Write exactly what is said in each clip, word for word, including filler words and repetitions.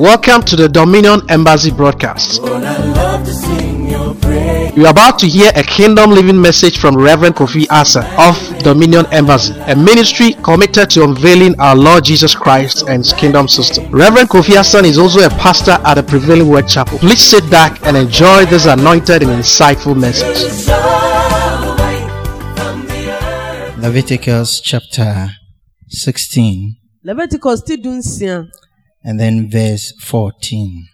Welcome to the Dominion Embassy broadcast. You are about to hear a kingdom living message from Reverend Kofi Asa of Dominion Embassy, a ministry committed to unveiling our Lord Jesus Christ and His kingdom system. Reverend Kofi Asa is also a pastor at the Prevailing Word Chapel. Please sit back and enjoy this anointed and insightful message. Leviticus chapter sixteen. Leviticus tidunsia. And then verse fourteen.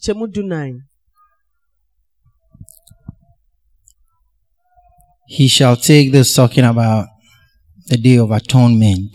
He shall take this, talking about the Day of Atonement,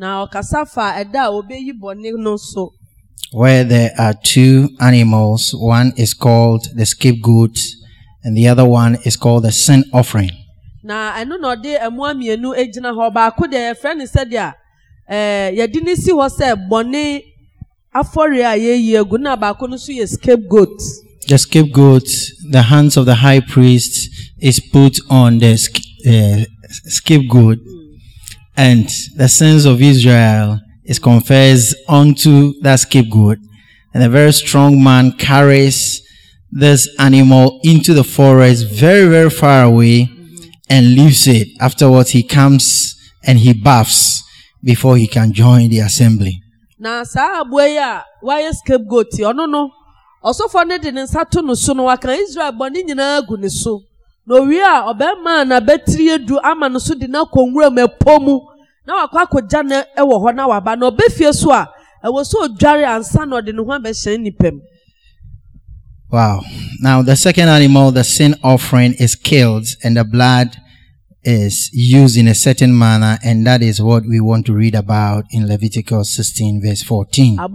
where there are two animals. One is called the scapegoat, and the other one is called the sin offering. Na eno no de emu amienu ejina ho ba ko de friend said ya eh yadini si ho se bone afori ayeyi egu na ba ko no so ye scapegoat. The scapegoat, the hands of the high priest is put on the uh, scapegoat, and the sins of Israel is confessed onto that scapegoat, and a very strong man carries this animal into the forest very very far away and leaves it. Afterwards he comes and he baths before he can join the assembly. Na sa aboya why scapegoat ono no also for ne de nsato no so no waka Israel boni nyina agu ne so no wi a obema na betri edu ama no so de na konwura mepomu na wakwa akogya na ewo ho na waba na obefie so a ewo so odware ansa na de ne ho abehyan nipam. Wow. Now the second animal, the sin offering, is killed and the blood is used in a certain manner, and that is what we want to read about in Leviticus sixteen verse fourteen. He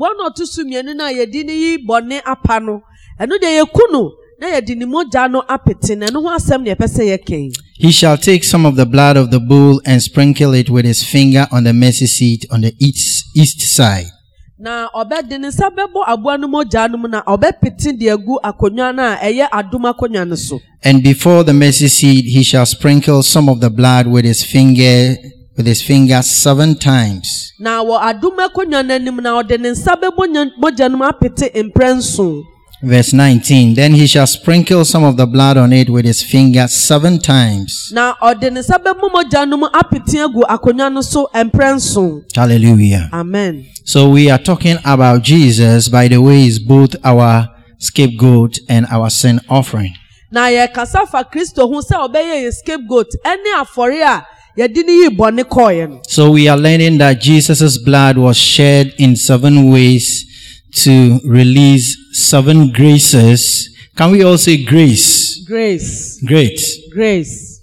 shall take some of the blood of the bull and sprinkle it with his finger on the mercy seat on the east, east side. Na obedi ne sabebo aboa no moja no na obepiti de agu akonwa na eye adom akonwa no so. And before the mercy seat he shall sprinkle some of the blood with his finger with his finger seven times. Na wo adom akonwa na nim na ode ne sabebo moja no apete imprenso. Verse nineteen. Then he shall sprinkle some of the blood on it with his finger seven times. Na ode ne sabebo moja no apete agu akonwa no so imprenso. Hallelujah. Amen. So we are talking about Jesus, by the way, is both our scapegoat and our sin offering. Na ye kasafa Kristo hu se obeye ye scapegoat ene afore a ye di ni bone koye no. So we are learning that Jesus' blood was shed in seven ways to release seven graces. Can we all say grace? Grace. Great. Grace.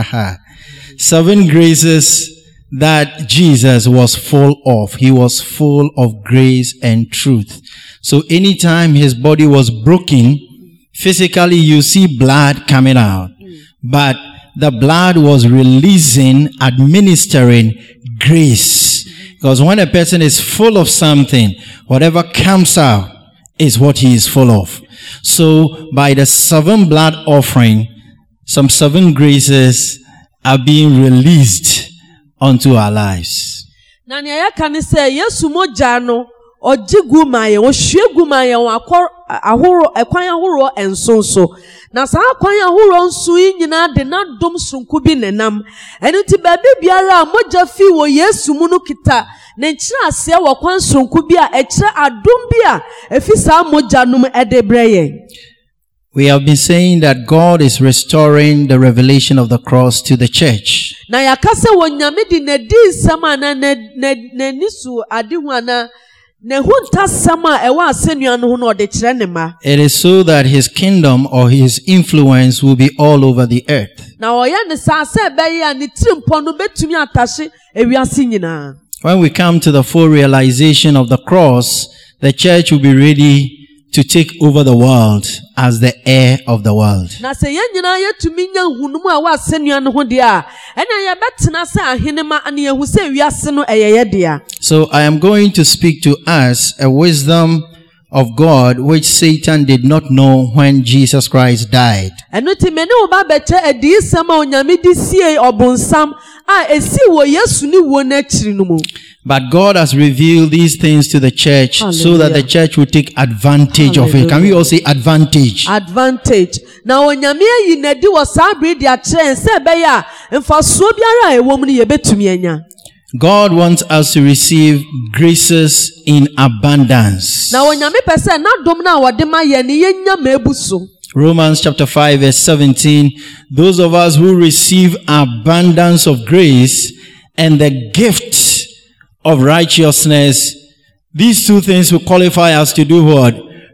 Seven graces that Jesus was full of. He was full of grace and truth. So anytime his body was broken, physically you see blood coming out. But the blood was releasing, administering grace. Because when a person is full of something, whatever comes out is what he is full of. So by the seven blood offering, some seven graces are being released unto our lives. Na nya ya kan say Yesu moja no ojigu maye wo hwegu maye wo akor ahoro ekwan ahoro ensonso na sa akwan ahoro nso nyina de na dom sunku bi nenam eno ti ba biara moja fi wo Yesu mu no kita ne nkira ase wo kwan sunku bi a ekira adom bi a efi sa moja num edebreye. We have been saying that God is restoring the revelation of the cross to the church. Na yakase wonyame di ne di sama na ne ne nisu adihu ana ne hunta sama ewa asenua no ho no de kire ne ma. It is so that his kingdom or his influence will be all over the earth. Na oya ne sa se be ya ne tirimpo no betumi atahye ewiase nyina. When we come to the full realization of the cross, the church will be ready to take over the world as the heir of the world. Na se yen nyina yetumi nya hunumu a wa asenua no ho de a ena ye betena se ahenema ane yehu se wiase no eyeye de. So I am going to speak to us a wisdom of God which Satan did not know when Jesus Christ died. Eno ti me ne wo ba beche edi sama onyame di sie obonsam a esi wo Yesu ni wo na chiri no mu. But God has revealed these things to the church so that the church will take advantage Hallelujah. Of it. Can we all say advantage? Advantage. Now onyame yi na di wo saa bre di a kire se be ya mfaso biara e wo mu ne ye betumi anya. God wants us to receive graces in abundance. Now onyame pese na dom na wo de ma ye ne ye nya ma ebuso. Romans chapter five verse seventeen, those of us who receive abundance of grace and the gift of righteousness, these two things will qualify us to do what?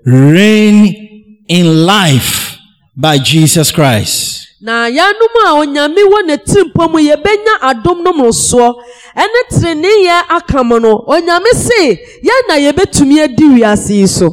Reign in life by Jesus Christ. Na yanum a onyame wo ne timpom ye benya adom no mroso ene trene ye akam no onyame se ye na ye betumi adi wiase so.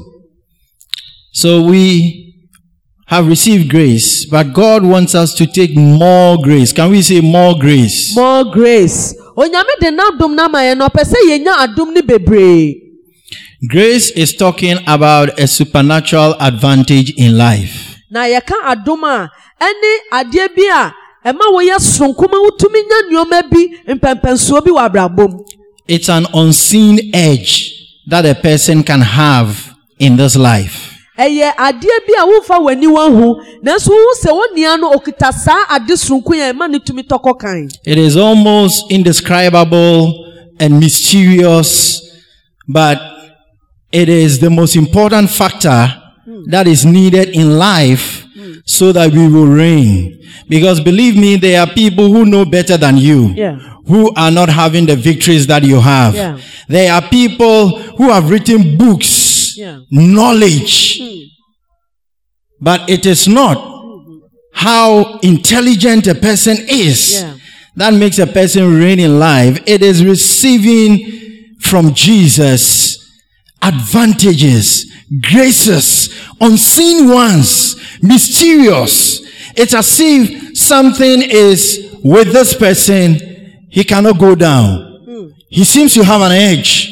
So we have received grace, but God wants us to take more grace. Can we say more grace? More grace. Onyame de na adom na ma ye no pese ye nya adom ni bebre. Grace is talking about a supernatural advantage in life. Na ye ka adom a ene ade bi a ema wo ye sonkoma utumi nya nyoma bi mpempenso bi wa brabom. It's an unseen edge that a person can have in this life. Eye ade bi a wo fa wani wan hu nanso wo se wonia no okita saa ade sonko ya ema ne tumi tokokan. It is almost indescribable and mysterious, but it is the most important factor that is needed in life so that we will reign. Because believe me, there are people who know better than you, yeah. who are not having the victories that you have. Yeah. There are people who have written books, yeah. knowledge, mm. but it is not mm-hmm. how intelligent a person is yeah. that makes a person reign in life. It is receiving from Jesus advantages, graces, unseen ones, mysterious. It's as if something is with this person, he cannot go down. Mm. He seems to have an edge.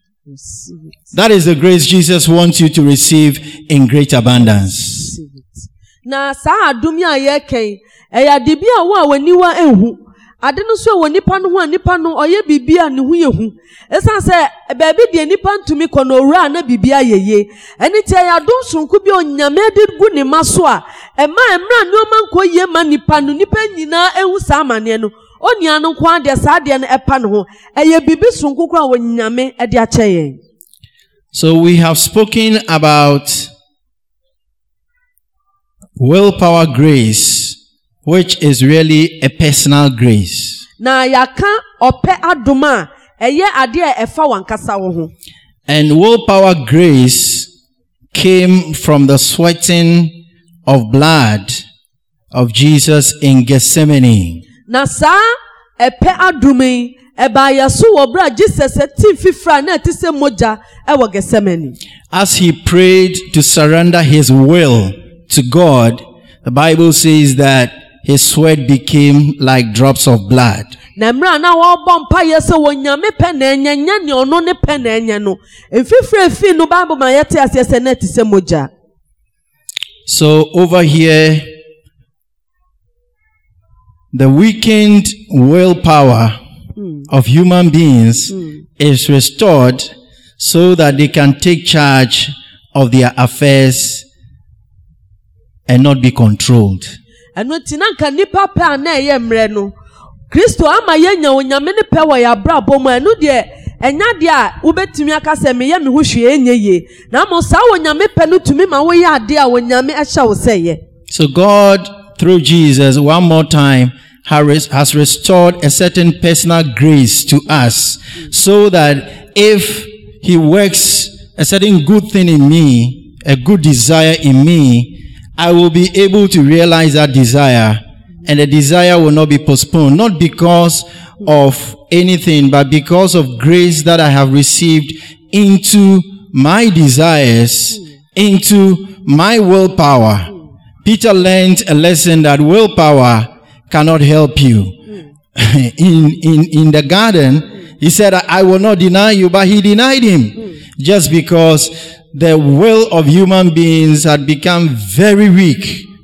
That is the grace Jesus wants you to receive in great abundance. Na sa adumi aye ken eya de bia wo a wani wa ehu ade no so woni pa no ho anipa no oye bibia ne hu yehu esan se ba bi de nipa ntumi kono owura na bibia yeye eni tie ya don sunku bi onyame de gu ne maso a ema emra ne omanko ye ma nipa no nipa nyina ehu sa amane no onia no kwa de sa de no epa no ho eye bibi sunku kwa wonyame e de ache yen. So we have spoken about willpower grace, which is really a personal grace. Na yaka ope adoma eye ade e efa wankasa wo ho. And willpower grace came from the sweating of blood of Jesus in Gethsemane. Na sa epe adumi eba yaso wo bra Jesus eti fifra na eti se moja e wo Gethsemane. As he prayed to surrender his will to God, the Bible says that his sweat became like drops of blood. Na mra na wo bompa yese wonyame pe na enya nya ne ono ne pe na enya no efifre fi no Bible ma yete asese na eti se moja. So over here, the weakened willpower mm. of human beings mm. is restored so that they can take charge of their affairs and not be controlled. Eno tinanka nipa pe na eye mre no Kristo ama yenya onyame ne pe wa ya brabo mu enu de enya de a ubetumi akase me ye me ho hwe enye ye na mo sa onyame pe no tumi ma wo ya ade a onyame a hye wo seye. So God through Jesus one more time has restored a certain personal grace to us so that if he works a certain good thing in me, a good desire in me, I will be able to realize that desire, and the desire will not be postponed, not because of anything, but because of grace that I have received into my desires, into my willpower. Peter learned a lesson that willpower cannot help you. in, in, in the garden, he said, I will not deny you, but he denied him just because the will of human beings had become very weak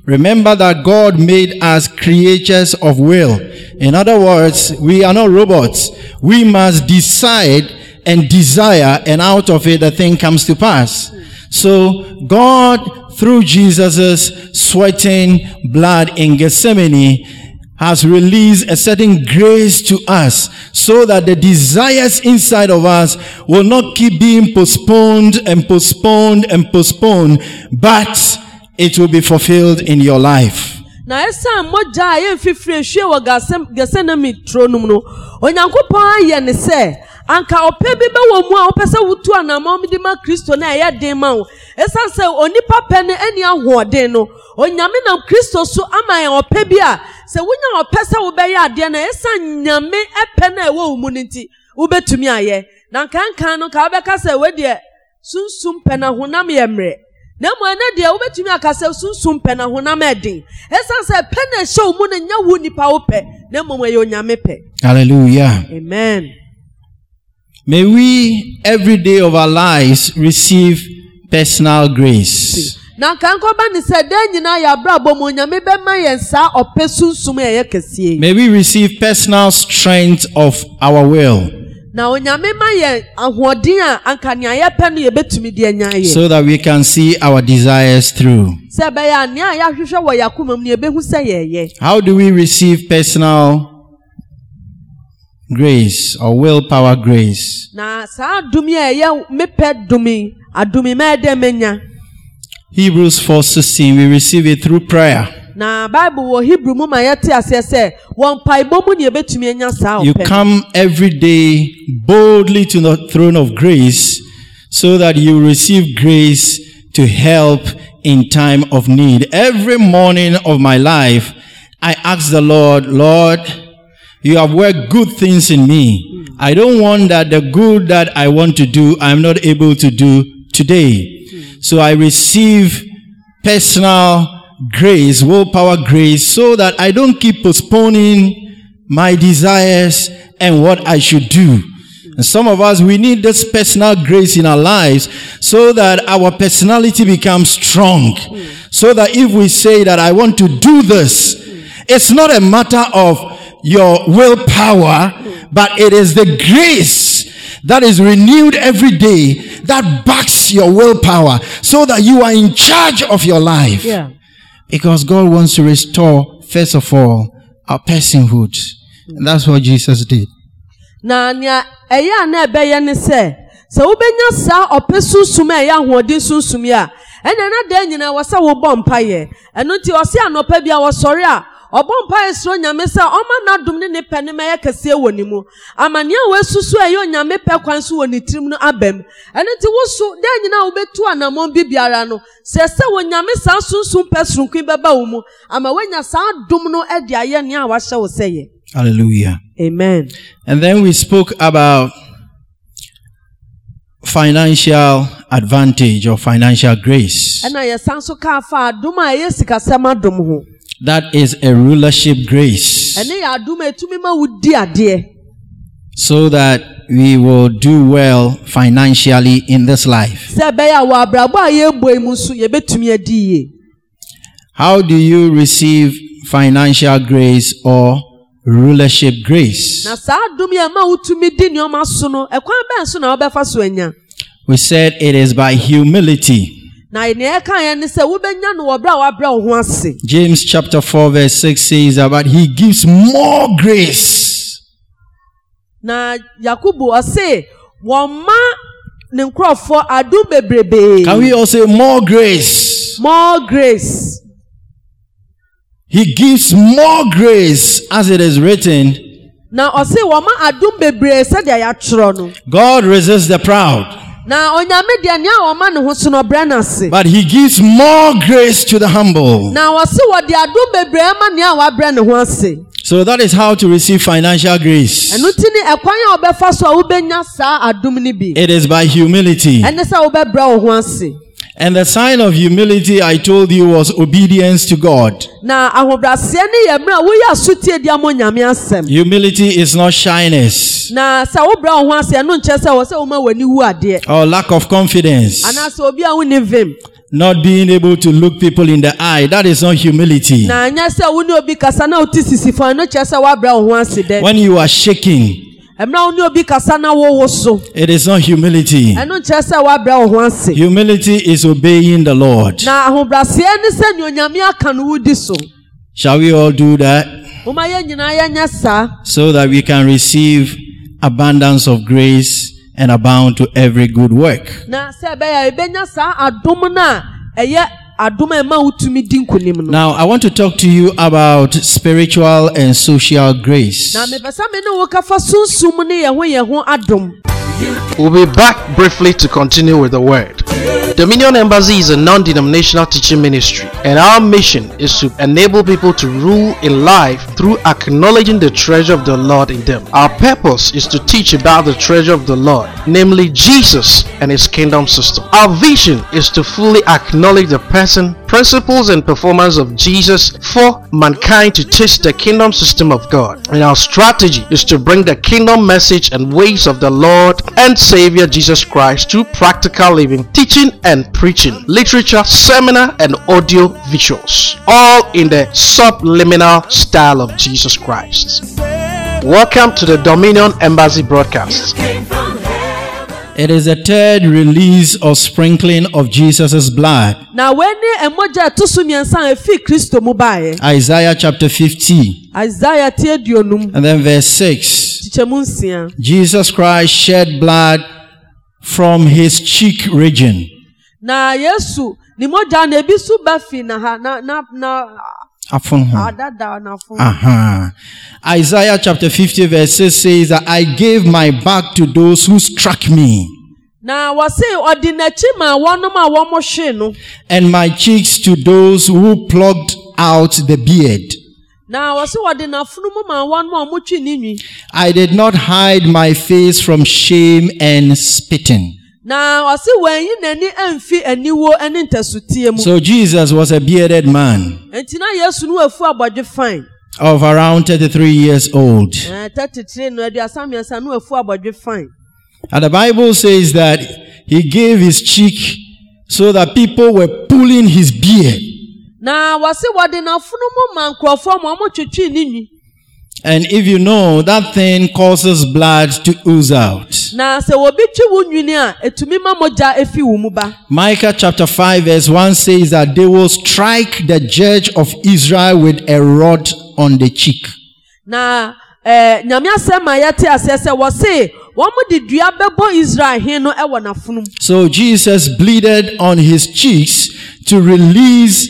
Remember that God made us creatures of will. In other words, we are not robots. We must decide and desire, and out of it, the thing comes to pass. So God, through Jesus' sweating blood in Gethsemane, has released a certain grace to us so that the desires inside of us will not keep being postponed and postponed and postponed, but it will be fulfilled in your life. Na esa moja aye fifire hwe wo Gethsemane tronum no onyankopon aye ne se anka ope bi be wo mu a opese wutu anamom di ma Kristo na eye den ma wo esa se onipa pe ne ani ahoden no onyame na Kristo so amaye ope bi a se wunya opese wo be ya ade na esa nyame epe na ewo mu nti wo betumi aye na kankan no ka be ka se we de sunsum pe na honam yemre na mo na de wo betumi aka se sunsum pe na honam edin esa se pe na show mu na nya wu nipa wo pe na mo mo ye onyame pe. Hallelujah. Amen. May we every day of our lives receive personal grace. Na kanko ba ni se de nyina ya bra bo mo nyame be ma yen sa opesunsum e ye kese. May we receive personal strength of our will. Na onyame ma yen ahodin a anka ne aye pe no ye betumi de anya ye. So that we can see our desires through. Se be ya ne ya hwehwe wo yakomam ne be hu se ye ye. How do we receive personal grace or willpower grace? Na sa dumi e ye mepe dumi adumi me de menya. Hebrews four sixteen, we receive it through prayer. Na Bible wo Hebrew mu ma yete ase se won paibo mu ne betumi anya sa ope. You come every day boldly to the throne of grace so that you receive grace to help in time of need. Every morning of my life, I ask the Lord, Lord, you have worked good things in me. I don't want that the good that I want to do, I'm not able to do today. So I receive personal grace, willpower grace, so that I don't keep postponing my desires and what I should do. And some of us, we need this personal grace in our lives so that our personality becomes strong. So that if we say that I want to do this, it's not a matter of your willpower, but it is the grace that is renewed every day that backs your willpower so that you are in charge of your life. Yeah. Because God wants to restore, first of all, our personhood. And that's what Jesus did. Na nya eya na ebe ye ne se se wo benya sa opesunsum eya hoodin sunsum ya enya na da nyina wo se wo bom paye eno ti o se anopa bia wo sori a obom paye sro nyame se oma na dum ne ne pe ne me yakase woni mu amane a wesusu eyo nyame pe kwan so woni tirim no abam eno ti wo so da nyina wo betu anamon bibiara no se se wo nyame sa sunsum pe srunkun beba wo mu ama wenya sa dum no e dia ye ne a wa hye wo seye. Hallelujah. Amen. And then we spoke about financial advantage or financial grace. That is a rulership grace. So that we will do well financially in this life. How do you receive financial grace or rulership grace? We said it is by humility. James chapter four verse six says about he gives more grace. Can we all say more grace? More grace. He gives more grace, as it is written. God resists the proud, but he gives more grace to the humble. So that is how to receive financial grace. It is by humility. And the sign of humility, I told you, was obedience to God. Humility is not shyness or lack of confidence. not being able to look people in the eye, that is not humility. Na anya sɛ wo ne obi kasa na oti sisifo no kyerɛ sɛ woabrɛ wo ho ase dɛ. When you are shaking, Emra wo ne obi kasa na wo wo so. it is not humility. Ɛno kyerɛ sɛ woabrɛ wo ho ase. Humility is obeying the Lord. Na ahobrɛaseɛ ne sɛ nea Onyame aka no wodi so. Shall we all do that Moma yɛn nyinaa yɛnyɛ saa. so that we can receive abundance of grace and abound to every good work? Na sɛ ɛbɛyɛ ebenya saa adom na ɛyɛ adom a ɛma wotumi di nkonim no. Now, I want to talk to you about spiritual and social grace. Na mepɛ sɛ me ne wo kafa sunsum ne yɛn ho yɛn ho adom. We'll be back briefly to continue with the word. Dominion Embassy is a non-denominational teaching ministry, and our mission is to enable people to rule in life through acknowledging the treasure of the Lord in them. Our purpose is to teach about the treasure of the Lord, namely Jesus and His kingdom system. Our vision is to fully acknowledge the person, principles, and performance of Jesus for mankind to taste the kingdom system of God. And our strategy is to bring the kingdom message and ways of the Lord and Savior Jesus Christ to practical living, teaching and preaching, literature, seminar, and audio visuals, all in the subliminal style of Jesus Christ. Welcome to the Dominion Embassy broadcast. It is the third release or sprinkling of Jesus' blood. Na wene emoja to so miensa efi Kristo mu bae. Isaiah chapter fifty. Isaiah tie duonum. And then verse six. Tichemu nsia. Jesus Christ shed blood from his cheek region. Na Yesu ni moja na ebi su ba fi na ha na na na Afun ho. adada na fun. Uh-huh. Isaiah chapter fifty verse six says that I gave my back to those who struck me. Na wase ordinachi ma wonom a womo hwe no. And my cheeks to those who plucked out the beard. Na wase ordinafunu mu ma wonom a motwi ni nwi. I did not hide my face from shame and spitting. Na wase wanyi nani amfi aniwo ene ntasutie mu. So Jesus was a bearded man Enti na Yesu no afu abodwe fine. of around thirty-three years old. Eh thirty-three no adi asamiasa no afu abodwe fine. And the Bible says that he gave his cheek so that people were pulling his beard. Na wase ordinafunu mu ma nkrofo mo mo twetwi ni nwi. And if you know, that thing causes blood to ooze out. Na se wobi twi wo nwini a etumi ma moja efi wo mu ba. Micah chapter five verse one says that they will strike the judge of Israel with a rod on the cheek. Na eh nyame asema yate asese wo se wo mu de dua bebo Israel hin no e wo nafunu. So Jesus bleeded on his cheeks to release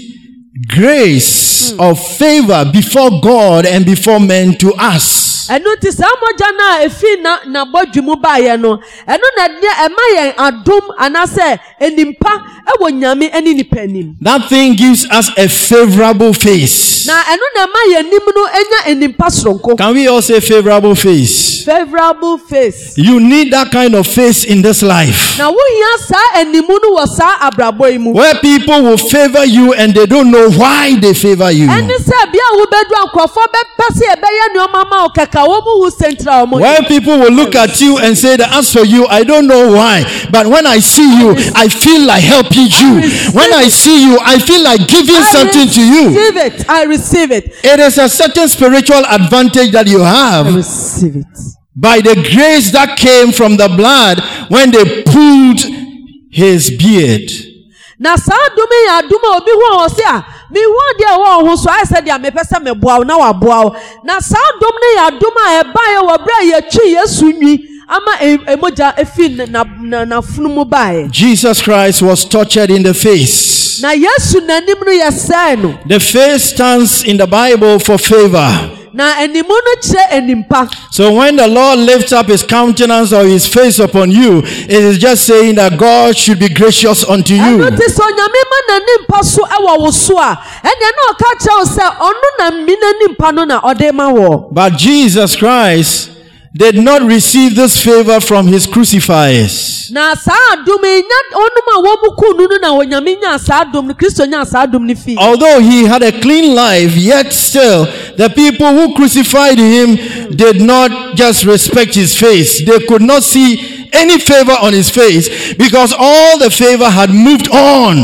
grace mm. of favor before God and before men to us. Enu ti sa moja na efi na na bodwumu ba ye no enu na de e ma yen adom anase enimpa e wo nyame eni nipanim. That thing gives us a favorable face. Na enu na ma yen nim no enya enimpa soronko. Can we all say favorable face? Favorable face. You need that kind of face in this life. Na wo hia sa animu no wo sa abrabo imu. Where people will favor you and they don't know why they favor you. Eni se bia wo bedu ankrofo be pese e be ye ni mama o keka wo mu hu central o mo. Where people will look at you and say that as for you, I don't know why, but when I see you, I feel like helping you. When I see you, I feel like giving something to you. I receive it. I receive it. It is a certain spiritual advantage that you have. I receive it. By the grace that came from the blood when they pulled his beard. Na sa dumi ya duma obi hu o se a mi hu de wo ho so ai se de me pese me boa na wa boa na sa dum ne ya duma e ba ye wo bra ye twi Yesu nwi ama emoja efi na na funu mu bae. Jesus Christ was tortured in the face. Na Yesu nanim no ye say no. The face stands in the Bible for favor. Na enimu no kire enimpa. So when the Lord lifts up his countenance or his face upon you, it is just saying that God should be gracious unto you. Eno ti so nyame ma na nimpa so e wo wo so a ene na o ka kire o se onu na mi na nimpa no na ode ma wo. But Jesus Christ did not receive this favor from his crucifiers. Na sa adum nya onuma wo mu kunu no na onyame nya sa adum ni Kristo nya sa adum ni fi. Although he had a clean life, yet still the people who crucified him did not just respect his face. They could not see any favor on his face because all the favor had moved on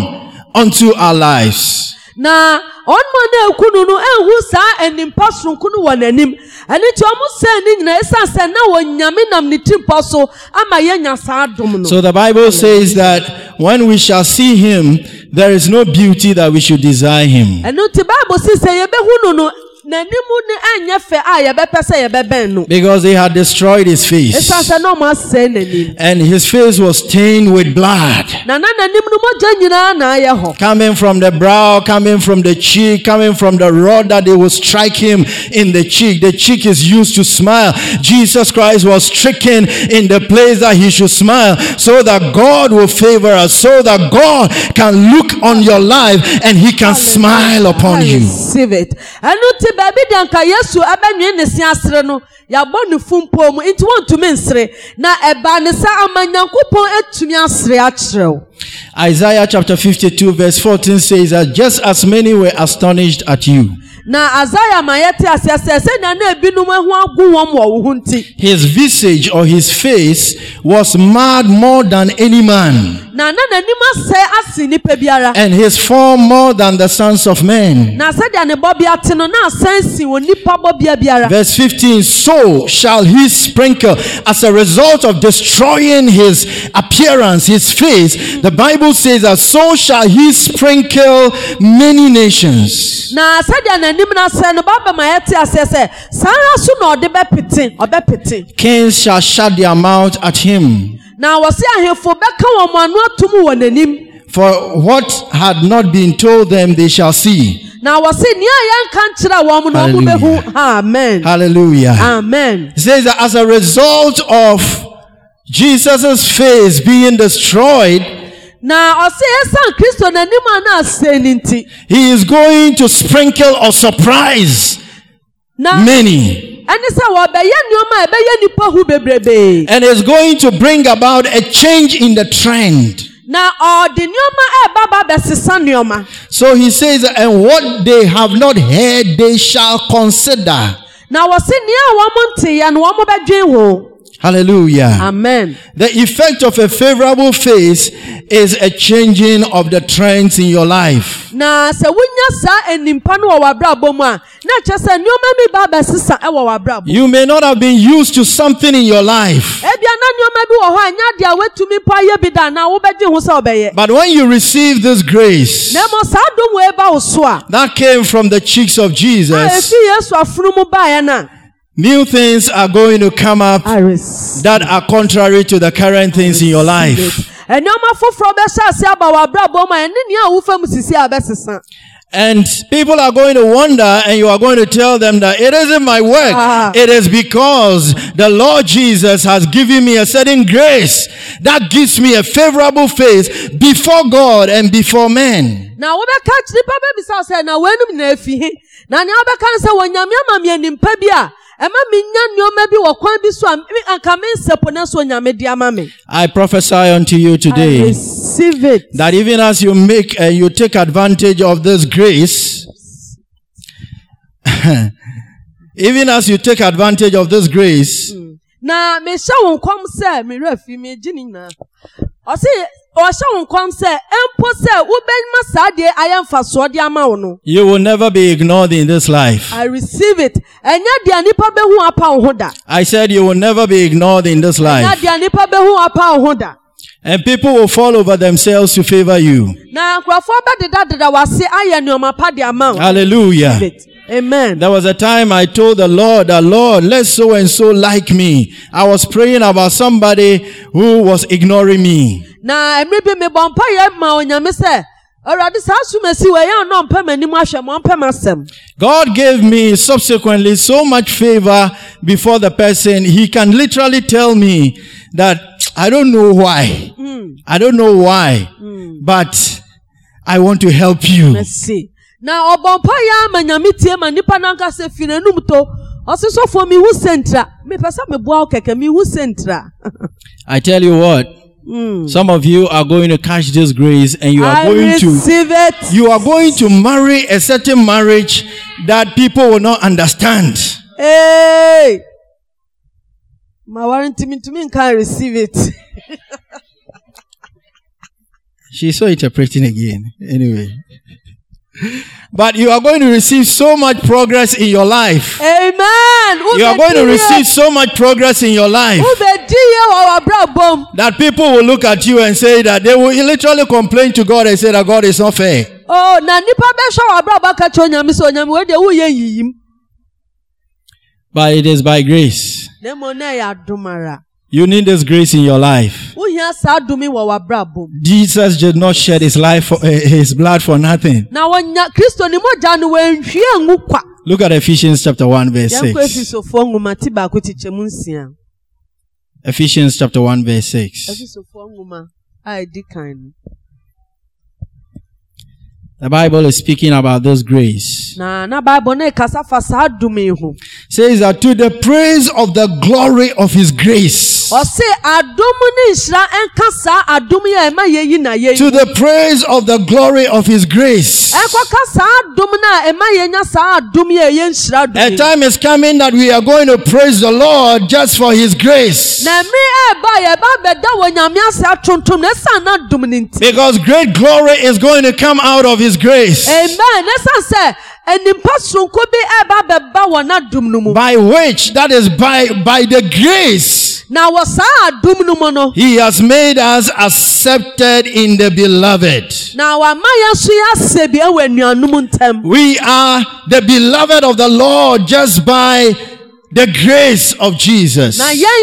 unto our lives. Na onmo na ekunu no ehu saa enimpa sonko no wɔ n'anim ɛne ti ɔmo sɛ ni nyina esa sɛ na wonyame nam ne timpa so ama yenya saa dom no. So the Bible says that when we shall see him, there is no beauty that we should desire him. Ɛno ti Bible si sɛ yebehu no no n'animu ne anya fɛ a yɛbɛpɛ sɛ yɛbɛbɛn no. Because he had destroyed his face. Esa sɛ na ɔmo asɛe n'anim. And his face was stained with blood. Na na n'anim no mogya nyinaa na ayɛ hɔ. Coming from the brow, coming from the cheek, coming from the rod that they will strike him in the cheek. The cheek is used to smile. Jesus Christ was stricken in the place that he should smile, so that God will favor us, so that God can look on your life and he can smile upon you. Receive it. Ɛno ti baby danka Yesu abanwe ne se asere no yabɔ ne fumpo mu nti wontumi nsere na ɛba ne sa amanyankopɔn etumi asere akyerɛw. Isaiah chapter fifty-two verse fourteen says that just as many were astonished at you, na Isaiah mayete asese sɛ na na ebinum ehu agu wɔn wɔ wo ho nti, his visage or his face was marred more than any man, na na n'anim asɛ asi nipa biara, and his form more than the sons of men. na sɛdeɛ ne bɔbea te no na asan si wɔ nipa bɔbea biara. Verse fifteen, so shall he sprinkle, as a result of destroying his appearance, his face, the Bible says that so shall he sprinkle many nations. Na sɛdeɛ n'anim na asɛ no baba mayete asese sara so na ɔde bɛpete ɔbɛpete. Kings shall shut their mouth at him. Na wɔsi ahemfo bɛka wɔn ano atum wɔ n'anim. For what had not been told them they shall see. Na wɔsi nea yɛnka nkyerɛ wɔn no wɔn bɛhu. Amen. Hallelujah. Amen. It says that as a result of Jesus' face being destroyed, na ɔsi esan Kristo n'anim ana asɛ ne nti, he is going to sprinkle or surprise na many. ɛne sɛ wɔbɛyɛ nneɛma a ɛbɛyɛ nipa hu bebrebe. And is going to bring about a change in the trend. Na ɔde nneɛma a ɛbaba bɛsesa nneɛma. So he says, and what they have not heard, they shall consider. Na wɔsi nea wɔn nteya no wɔn bɛdwen ho. Hallelujah. Amen. The effect of a favorable face is a changing of the trends in your life. Na sɛ wunya saa enimpa no wɔ w'abrabɔ mu a, na kyerɛ sɛ nneɛma bi ba bɛsesa ɛwɔ w'abrabɔ. You may not have been used to something in your life, Ebia na nneɛma bi wɔ hɔ a nya deɛ wetumi pa yɛ bi da na wobɛgye ho sɛ ɔbɛyɛ. but when you receive this grace Na mo saa dom wɔ eba wo so a, that came from the cheeks of a Jesus, efi Yesu afunu mu baeɛ na. new things are going to come up I receive. that are contrary to the current things in your life. Nneɛma foforɔ bɛhyɛ ase aba w'abrabɔ mu a ɛne nea wofa mu sisi a bɛsesa. And people are going to wonder, and you are going to tell them that it isn't my work. Ah. It is because the Lord Jesus has given me a certain grace that gives me a favorable face before God and before men. Na wobɛka kyerɛ nipa bɛbisa sɛ na w'anum na efi he. Na nea wobɛka ne sɛ wɔnyame ama me animpa bi a ɛma me nya nneɛma bi wɔ kwan bi so a me anka me nsɛpo na so nyame de ama me. I prophesy unto you I today receive it. that even as you make and you take advantage of this grace, even as you take advantage of this grace, Na me hyɛ wo nkɔm sɛ me werɛ fi me gyi ne nyinaa. Ɔse ɔhyɛ wo nkɔm sɛ empo sɛ wobɛma saa deɛ ayɛ mfasoɔ de ama wo no. you will never be ignored in this life. I receive it. Ɛnyɛ deɛ nipa bɛhu apa wo ho da. I said you will never be ignored in this Ɛnyɛ life. deɛ nipa bɛhu apa wo ho da. And people will fall over themselves to favor you. Na nkurɔfoɔ bɛdedadeda w'ase ayɛ nneɛma pa de ama wo. Hallelujah. Amen. There was a time I told the Lord, that Lord, let so and so like me. I was praying about somebody who was ignoring me. Na emri bi me bɔ mpaeɛ ma onyame sɛ Awurade saa asumasi wɔ yɛn a ɔmpɛ m'anim ahwɛ mo ɔmpɛ m'asɛm. God gave me subsequently so much favor before the person. He can literally tell me that I don't know why. Mm. I don't know why. Mm. But I want to help you. Let's see. Na ɔbɔ mpaeɛ ama nyame tie ma nipa nankasa fi n'anum to. Ɔse sɔfo mi hu sentra. Mepɛ sɛ meboa wo kɛkɛ mi hu sentra. I tell you what. Mm. Some of you are going to catch this grace and you are I going to receive it. you are going to marry a certain marriage that people will not understand. Hey! My warranty me to me can receive it. She's so interpreting again. Anyway. But you are going to receive so much progress in your life. Amen. You are going to receive so much progress in your life that people will look at you and say that they will literally complain to God and say that God is not fair. Oh, na nipa be show abra ka cho nyame so nyame we de wo ye yiyim. But it is by grace. You need this grace in your life. Jesus did not shed his life for, uh, his blood for nothing. Look at Ephesians chapter one verse six. Ephesians chapter one verse six. The Bible is speaking about this grace. Says that to the praise of the glory of his grace. To the praise of the glory of his grace. A time is coming that we are going to praise the Lord just for his grace. Because great glory is going to come out of his grace. Amen. By which, that is by by the grace, he has made us accepted in the beloved. We are the beloved of the Lord just by the grace of Jesus.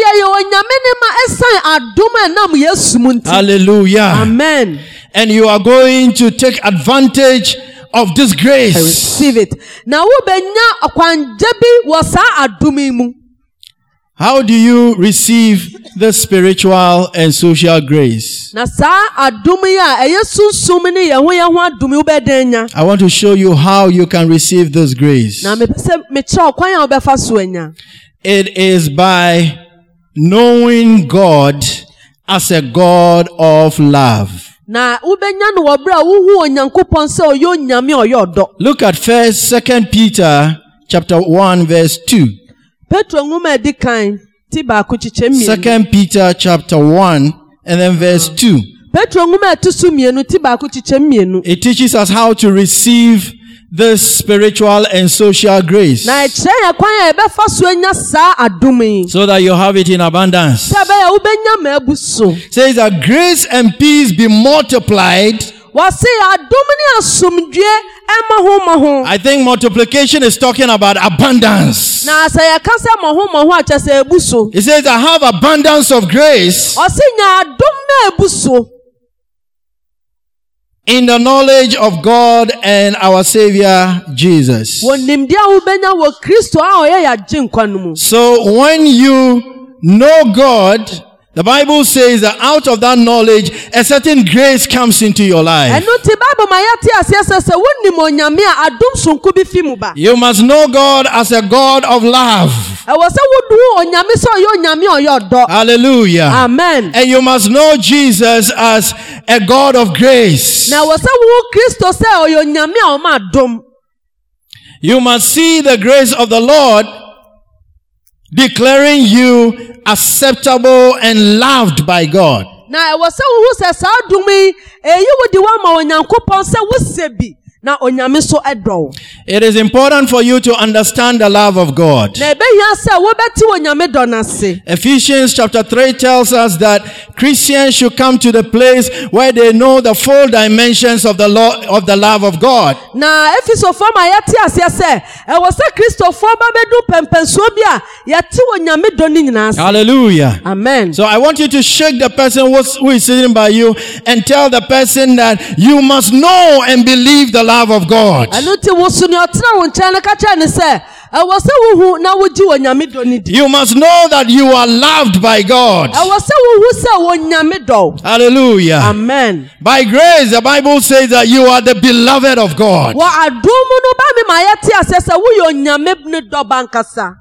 Hallelujah. Amen. And you are going to take advantage of this grace. I receive it. How do you receive the spiritual and social grace? I want to show you how you can receive this grace. It is by knowing God as a God of love. Look at first, Second Peter chapter one verse two. Second Peter chapter one and then verse two. It teaches us how to receive the spiritual and social grace, so that you have it in abundance. Says that grace and peace be multiplied. I think multiplication is talking about abundance. It says I have abundance of grace in the knowledge of God and our Savior Jesus. So when you know God, the Bible says that out of that knowledge, a certain grace comes into your life. You must know God as a God of love. Hallelujah. Amen. And you must know Jesus as a God of grace. You must see the grace of the Lord declaring you acceptable and loved by God. It is important for you to understand the love of God. Ephesians chapter three tells us that Christians should come to the place where they know the full dimensions of the law of the love of God. Hallelujah. Amen. So I want you to shake the person who is sitting by you and tell the person that you must know and believe the love of God. You must know that you are loved by God. Hallelujah. Amen. By grace, the Bible says that you are the beloved of God.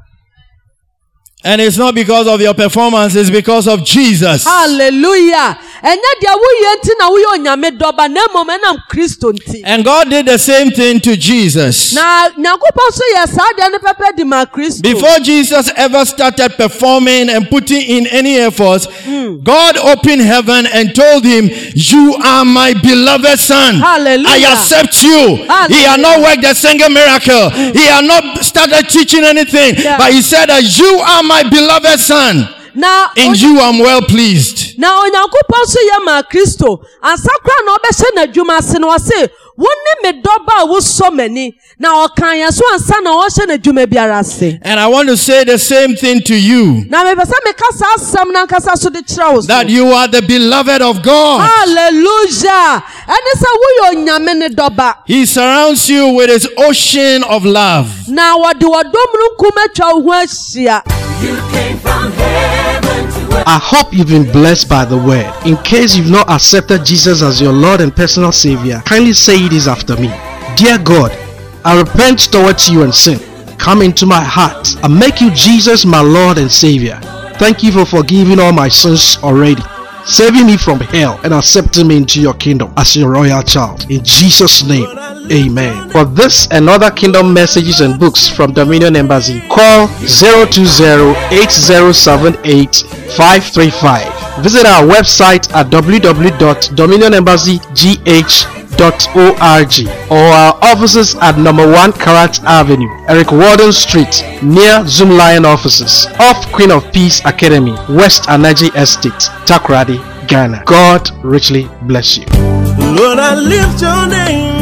And it's not because of your performance, it's because of Jesus. Hallelujah. enya dia wuye nti na wuye onyame dɔba na mmom ɛnam Kristo nti. And God did the same thing to Jesus. Na Nyankopɔn so yɛ saa deɛ ne pɛpɛ di ma Kristo. Before Jesus ever started performing and putting in any efforts, mm. God opened heaven and told him, "You are my beloved son. Hallelujah. I accept you." Hallelujah. He had not worked a single miracle. Mm. He had not started teaching anything. Yeah. But he said that you are my beloved son. Now, in you I'm well pleased. Now, Onyankopɔn so yɛ ma Kristo. Ansakra na ɔbɛhyɛ n'adwuma ase na ɔse, "Wone me dɔba a wosɔ m'ani." Na ɔkan yɛ so ansa na ɔhyɛ n'adwuma biara ase. And I want to say the same thing to you. Na mepɛ sɛ meka saa asɛm na nkasa so de kyerɛ wo so. That you are the beloved of God. Hallelujah. Ɛne sɛ woyɛ onyame ne dɔba. He surrounds you with his ocean of love. Na wɔde wɔdɔm no nkum atwa wo ho ahyia. You came from heaven to earth. I hope you've been blessed by the word. In case you've not accepted Jesus as your Lord and personal Savior, kindly say this after me. Dear God, I repent towards you and sin. Come into my heart and make you Jesus my Lord and Savior. Thank you for forgiving all my sins already, saving me from hell and accepting me into your kingdom as your royal child. In Jesus' name, amen. For this and other kingdom messages and books from Dominion Embassy, call zero two zero, eight zero seven eight, five three five. Visit our website at w w w dot dominion embassy g h dot org or our offices at number one Karat Avenue, Eric Warden Street, near Zoom Lion offices, off Queen of Peace Academy, West Anaji Estate, Takoradi, Ghana. God richly bless you. Lord, I lift your name.